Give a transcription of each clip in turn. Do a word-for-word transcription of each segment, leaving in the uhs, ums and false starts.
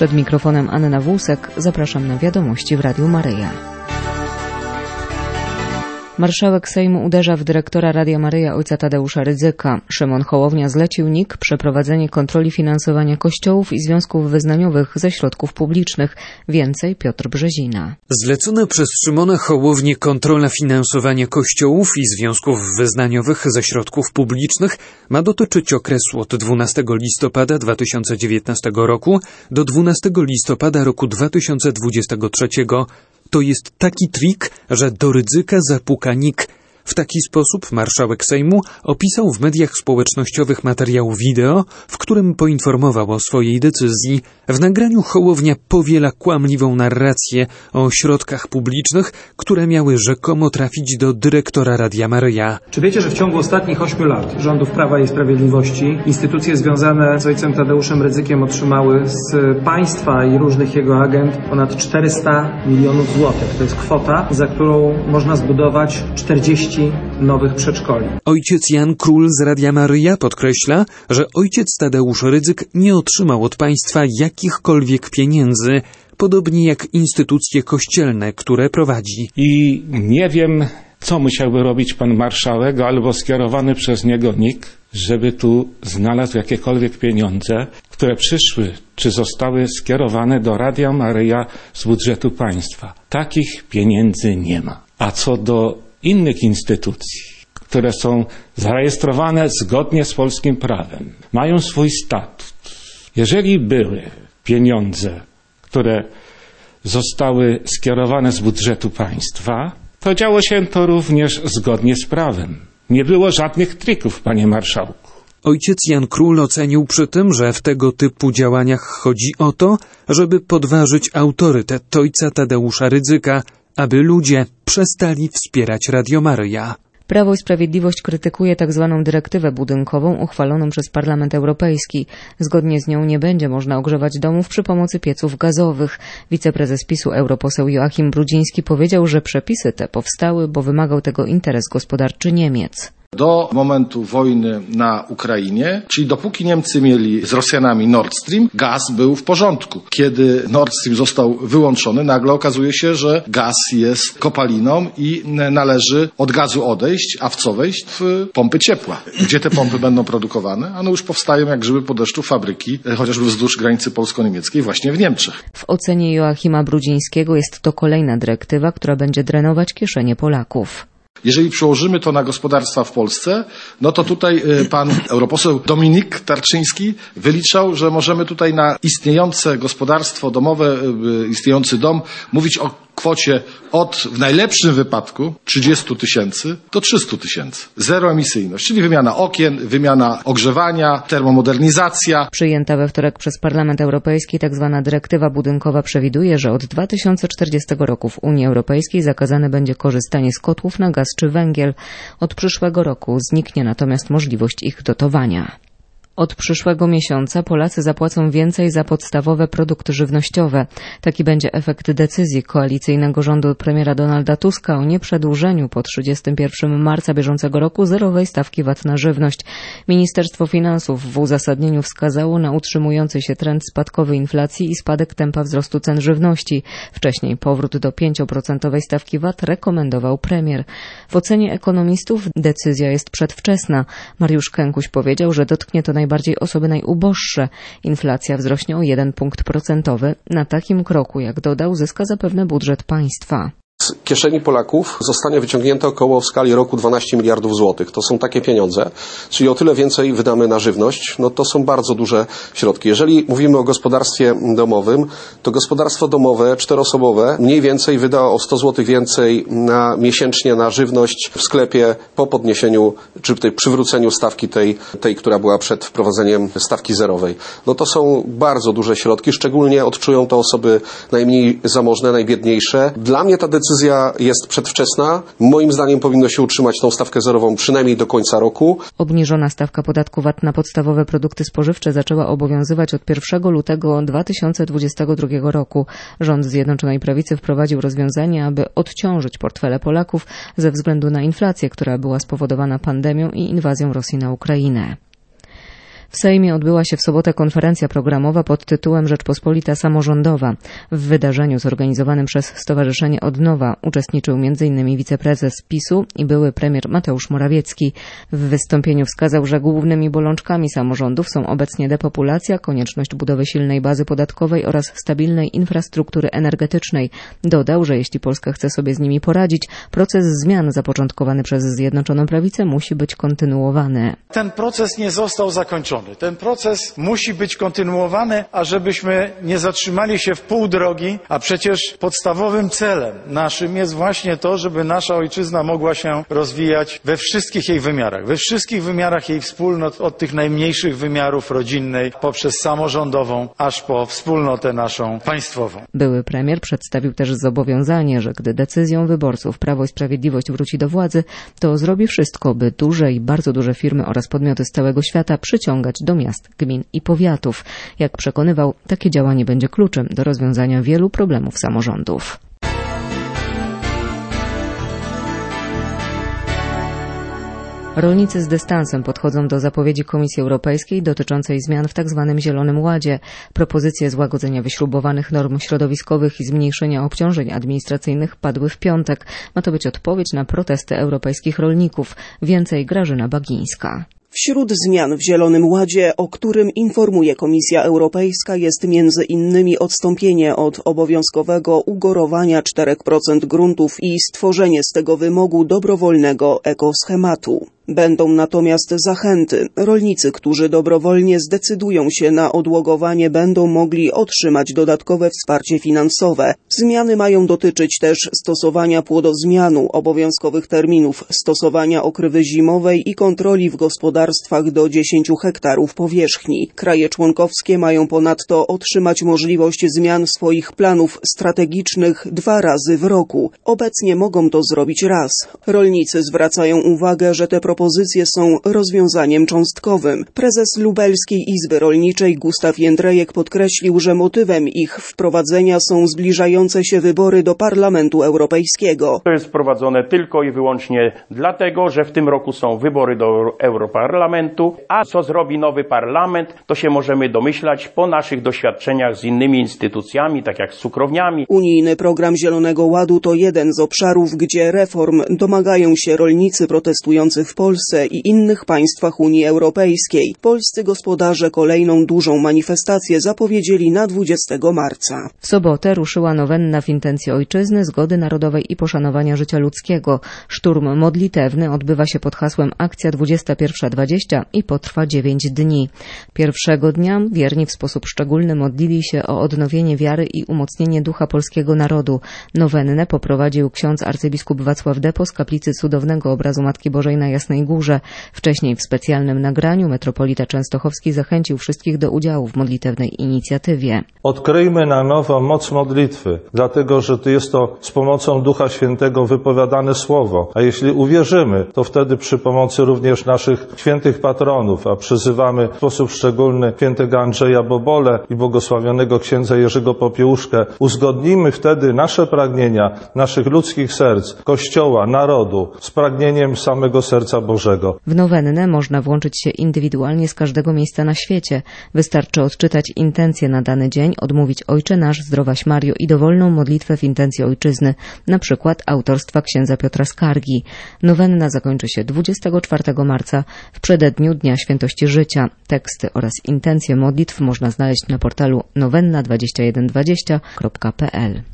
Przed mikrofonem Anna Włusek. Zapraszam na wiadomości w Radiu Maryja. Marszałek Sejmu uderza w dyrektora Radia Maryja ojca Tadeusza Rydzyka. Szymon Hołownia zlecił N I K przeprowadzenie kontroli finansowania kościołów i związków wyznaniowych ze środków publicznych. Więcej Piotr Brzezina. Zlecona przez Szymona Hołownię kontrola finansowania kościołów i związków wyznaniowych ze środków publicznych ma dotyczyć okresu od dwunastego listopada dwa tysiące dziewiętnastego roku do dwunastego listopada roku dwa tysiące dwudziestego trzeciego. To jest taki trik, że do Rydzyka zapuka N I K. W taki sposób marszałek Sejmu opisał w mediach społecznościowych materiał wideo, w którym poinformował o swojej decyzji. W nagraniu Hołownia powiela kłamliwą narrację o środkach publicznych, które miały rzekomo trafić do dyrektora Radia Maryja. Czy wiecie, że w ciągu ostatnich ośmiu lat rządów Prawa i Sprawiedliwości instytucje związane z ojcem Tadeuszem Rydzykiem otrzymały z państwa i różnych jego agent ponad czterysta milionów złotych. To jest kwota, za którą można zbudować czterdzieści nowych przedszkoli. Ojciec Jan Król z Radia Maryja podkreśla, że ojciec Tadeusz Rydzyk nie otrzymał od państwa jakichkolwiek pieniędzy, podobnie jak instytucje kościelne, które prowadzi. I nie wiem, co musiałby robić pan marszałek albo skierowany przez niego N I K, żeby tu znalazł jakiekolwiek pieniądze, które przyszły czy zostały skierowane do Radia Maryja z budżetu państwa. Takich pieniędzy nie ma. A co do innych instytucji, które są zarejestrowane zgodnie z polskim prawem, mają swój statut. Jeżeli były pieniądze, które zostały skierowane z budżetu państwa, to działo się to również zgodnie z prawem. Nie było żadnych trików, panie marszałku. Ojciec Jan Król ocenił przy tym, że w tego typu działaniach chodzi o to, żeby podważyć autorytet ojca Tadeusza Rydzyka, aby ludzie przestali wspierać Radio Maryja. Prawo i Sprawiedliwość krytykuje tzw. dyrektywę budynkową uchwaloną przez Parlament Europejski. Zgodnie z nią nie będzie można ogrzewać domów przy pomocy pieców gazowych. Wiceprezes PiSu europoseł Joachim Brudziński powiedział, że przepisy te powstały, bo wymagał tego interes gospodarczy Niemiec. Do momentu wojny na Ukrainie, czyli dopóki Niemcy mieli z Rosjanami Nord Stream, gaz był w porządku. Kiedy Nord Stream został wyłączony, nagle okazuje się, że gaz jest kopaliną i należy od gazu odejść, a w co wejść? W pompy ciepła. Gdzie te pompy będą produkowane? One już powstają jak grzyby po deszczu fabryki, chociażby wzdłuż granicy polsko-niemieckiej właśnie w Niemczech. W ocenie Joachima Brudzińskiego jest to kolejna dyrektywa, która będzie drenować kieszenie Polaków. Jeżeli przełożymy to na gospodarstwa w Polsce, no to tutaj pan europoseł Dominik Tarczyński wyliczał, że możemy tutaj na istniejące gospodarstwo domowe, istniejący dom mówić o kwocie od, w najlepszym wypadku, trzydziestu tysięcy do trzystu tysięcy. Zeroemisyjność, czyli wymiana okien, wymiana ogrzewania, termomodernizacja. Przyjęta we wtorek przez Parlament Europejski tzw. dyrektywa budynkowa przewiduje, że od dwa tysiące czterdziestego roku w Unii Europejskiej zakazane będzie korzystanie z kotłów na gaz czy węgiel. Od przyszłego roku zniknie natomiast możliwość ich dotowania. Od przyszłego miesiąca Polacy zapłacą więcej za podstawowe produkty żywnościowe. Taki będzie efekt decyzji koalicyjnego rządu premiera Donalda Tuska o nieprzedłużeniu po trzydziestego pierwszego marca bieżącego roku zerowej stawki V A T na żywność. Ministerstwo Finansów w uzasadnieniu wskazało na utrzymujący się trend spadkowy inflacji i spadek tempa wzrostu cen żywności. Wcześniej powrót do pięcioprocentowej stawki V A T rekomendował premier. W ocenie ekonomistów decyzja jest przedwczesna. Mariusz Kękuś powiedział, że dotknie to najbardziej osoby najuboższe. Inflacja wzrośnie o jeden punkt procentowy. Na takim kroku, jak dodał, zyska zapewne budżet państwa. Z kieszeni Polaków zostanie wyciągnięte około w skali roku dwanaście miliardów złotych. To są takie pieniądze, czyli o tyle więcej wydamy na żywność. No to są bardzo duże środki. Jeżeli mówimy o gospodarstwie domowym, to gospodarstwo domowe czteroosobowe mniej więcej wyda o sto złotych więcej na miesięcznie na żywność w sklepie po podniesieniu, czy tej przywróceniu stawki tej, tej, która była przed wprowadzeniem stawki zerowej. No to są bardzo duże środki, szczególnie odczują to osoby najmniej zamożne, najbiedniejsze. Dla mnie ta decyzja jest przedwczesna. Moim zdaniem powinno się utrzymać tą stawkę zerową przynajmniej do końca roku. Obniżona stawka podatku V A T na podstawowe produkty spożywcze zaczęła obowiązywać od pierwszego lutego dwa tysiące dwudziestego drugiego roku. Rząd Zjednoczonej Prawicy wprowadził rozwiązanie, aby odciążyć portfele Polaków ze względu na inflację, która była spowodowana pandemią i inwazją Rosji na Ukrainę. W Sejmie odbyła się w sobotę konferencja programowa pod tytułem Rzeczpospolita Samorządowa. W wydarzeniu zorganizowanym przez Stowarzyszenie Odnowa uczestniczył między innymi wiceprezes PiSu i były premier Mateusz Morawiecki. W wystąpieniu wskazał, że głównymi bolączkami samorządów są obecnie depopulacja, konieczność budowy silnej bazy podatkowej oraz stabilnej infrastruktury energetycznej. Dodał, że jeśli Polska chce sobie z nimi poradzić, proces zmian zapoczątkowany przez Zjednoczoną Prawicę musi być kontynuowany. Ten proces nie został zakończony. Ten proces musi być kontynuowany, a żebyśmy nie zatrzymali się w pół drogi, a przecież podstawowym celem naszym jest właśnie to, żeby nasza ojczyzna mogła się rozwijać we wszystkich jej wymiarach, we wszystkich wymiarach jej wspólnot, od tych najmniejszych wymiarów rodzinnej, poprzez samorządową, aż po wspólnotę naszą państwową. Były premier przedstawił też zobowiązanie, że gdy decyzją wyborców Prawo i Sprawiedliwość wróci do władzy, to zrobi wszystko, by duże i bardzo duże firmy oraz podmioty z całego świata przyciągać do miast, gmin i powiatów. Jak przekonywał, takie działanie będzie kluczem do rozwiązania wielu problemów samorządów. Rolnicy z dystansem podchodzą do zapowiedzi Komisji Europejskiej dotyczącej zmian w tzw. Zielonym Ładzie. Propozycje złagodzenia wyśrubowanych norm środowiskowych i zmniejszenia obciążeń administracyjnych padły w piątek. Ma to być odpowiedź na protesty europejskich rolników. Więcej Grażyna Bagińska. Wśród zmian w Zielonym Ładzie, o którym informuje Komisja Europejska, jest między innymi odstąpienie od obowiązkowego ugorowania cztery procent gruntów i stworzenie z tego wymogu dobrowolnego ekoschematu. Będą natomiast zachęty. Rolnicy, którzy dobrowolnie zdecydują się na odłogowanie, będą mogli otrzymać dodatkowe wsparcie finansowe. Zmiany mają dotyczyć też stosowania płodozmianu, obowiązkowych terminów stosowania okrywy zimowej i kontroli w gospodarstwach do dziesięciu hektarów powierzchni. Kraje członkowskie mają ponadto otrzymać możliwość zmian swoich planów strategicznych dwa razy w roku. Obecnie mogą to zrobić raz. Rolnicy zwracają uwagę, że te propozycje są rozwiązaniem cząstkowym. Prezes Lubelskiej Izby Rolniczej Gustaw Jędrejek podkreślił, że motywem ich wprowadzenia są zbliżające się wybory do Parlamentu Europejskiego. To jest wprowadzone tylko i wyłącznie dlatego, że w tym roku są wybory do Europarlamentu, a co zrobi nowy parlament, to się możemy domyślać po naszych doświadczeniach z innymi instytucjami, tak jak z cukrowniami. Unijny program Zielonego Ładu to jeden z obszarów, gdzie reform domagają się rolnicy protestujący w Polsce i innych państwach Unii Europejskiej. Polscy gospodarze kolejną dużą manifestację zapowiedzieli na dwudziestego marca. W sobotę ruszyła nowenna w intencji ojczyzny, zgody narodowej i poszanowania życia ludzkiego. Szturm modlitewny odbywa się pod hasłem Akcja dwudziesta pierwsza dwadzieścia i potrwa dziewięć dni. Pierwszego dnia wierni w sposób szczególny modlili się o odnowienie wiary i umocnienie ducha polskiego narodu. Nowennę poprowadził ksiądz arcybiskup Wacław Depo z kaplicy Cudownego Obrazu Matki Bożej na Jasnej Górze. Wcześniej w specjalnym nagraniu metropolita częstochowski zachęcił wszystkich do udziału w modlitewnej inicjatywie. Odkryjmy na nowo moc modlitwy, dlatego że jest to z pomocą Ducha Świętego wypowiadane słowo. A jeśli uwierzymy, to wtedy przy pomocy również naszych świętych patronów, a przyzywamy w sposób szczególny świętego Andrzeja Bobole i błogosławionego księdza Jerzego Popiełuszkę, uzgodnimy wtedy nasze pragnienia, naszych ludzkich serc, Kościoła, narodu z pragnieniem samego serca Bożego. W nowennę można włączyć się indywidualnie z każdego miejsca na świecie. Wystarczy odczytać intencje na dany dzień, odmówić Ojcze Nasz, Zdrowaś Mario i dowolną modlitwę w intencji ojczyzny, na przykład autorstwa księdza Piotra Skargi. Nowenna zakończy się dwudziestego czwartego marca w przededniu Dnia Świętości Życia. Teksty oraz intencje modlitw można znaleźć na portalu nowenna dwadzieścia jeden dwadzieścia kropka p l.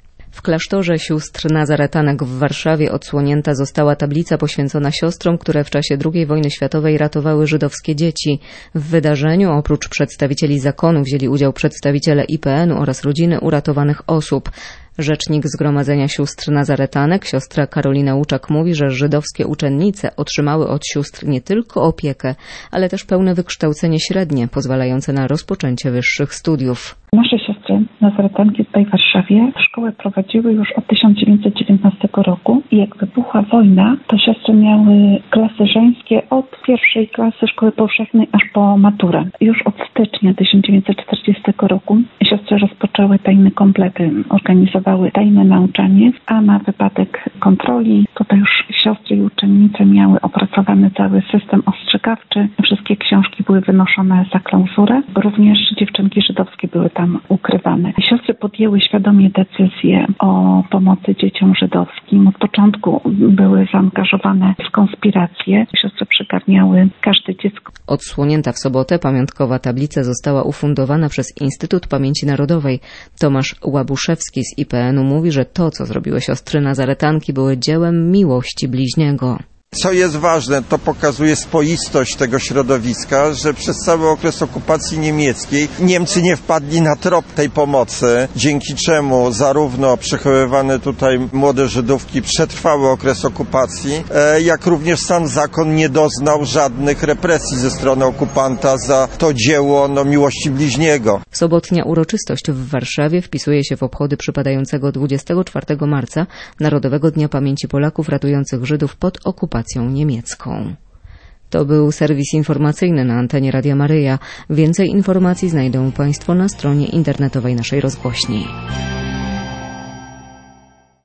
W klasztorze sióstr nazaretanek w Warszawie odsłonięta została tablica poświęcona siostrom, które w czasie drugiej wojny światowej ratowały żydowskie dzieci. W wydarzeniu oprócz przedstawicieli zakonu wzięli udział przedstawiciele I P N u oraz rodziny uratowanych osób. Rzecznik Zgromadzenia Sióstr Nazaretanek, siostra Karolina Łuczak, mówi, że żydowskie uczennice otrzymały od sióstr nie tylko opiekę, ale też pełne wykształcenie średnie, pozwalające na rozpoczęcie wyższych studiów. Nasze siostry nazaretanki tutaj w Warszawie szkołę prowadziły już od tysiąc dziewięćset dziewiętnastego roku i jak wybuchła wojna, to siostry miały klasy żeńskie od pierwszej klasy szkoły powszechnej aż po maturę. Już od stycznia tysiąc dziewięćset czterdziestego roku siostry rozpoczęły rozpoczęły tajne komplety, organizowały tajne nauczanie, a na wypadek kontroli tutaj już siostry i uczennice miały opracowany cały system ostrzegawczy. Wszystkie książki były wynoszone za klauzurę. Również dziewczynki żydowskie były tam ukrywane. Siostry podjęły świadomie decyzję o pomocy dzieciom żydowskim. Od początku były zaangażowane w konspirację. Siostry przygarniały każde dziecko. Odsłonięta w sobotę pamiątkowa tablica została ufundowana przez Instytut Pamięci Narodowej. Tomasz Łabuszewski z I P N u mówi, że to, co zrobiły siostry nazaretanki, były dziełem miłości bliźniego. Co jest ważne, to pokazuje spoistość tego środowiska, że przez cały okres okupacji niemieckiej Niemcy nie wpadli na trop tej pomocy, dzięki czemu zarówno przechowywane tutaj młode Żydówki przetrwały okres okupacji, jak również sam zakon nie doznał żadnych represji ze strony okupanta za to dzieło no, miłości bliźniego. Sobotnia uroczystość w Warszawie wpisuje się w obchody przypadającego dwudziestego czwartego marca Narodowego Dnia Pamięci Polaków ratujących Żydów pod okupacją niemiecką. To był serwis informacyjny na antenie Radia Maryja. Więcej informacji znajdą Państwo na stronie internetowej naszej rozgłośni.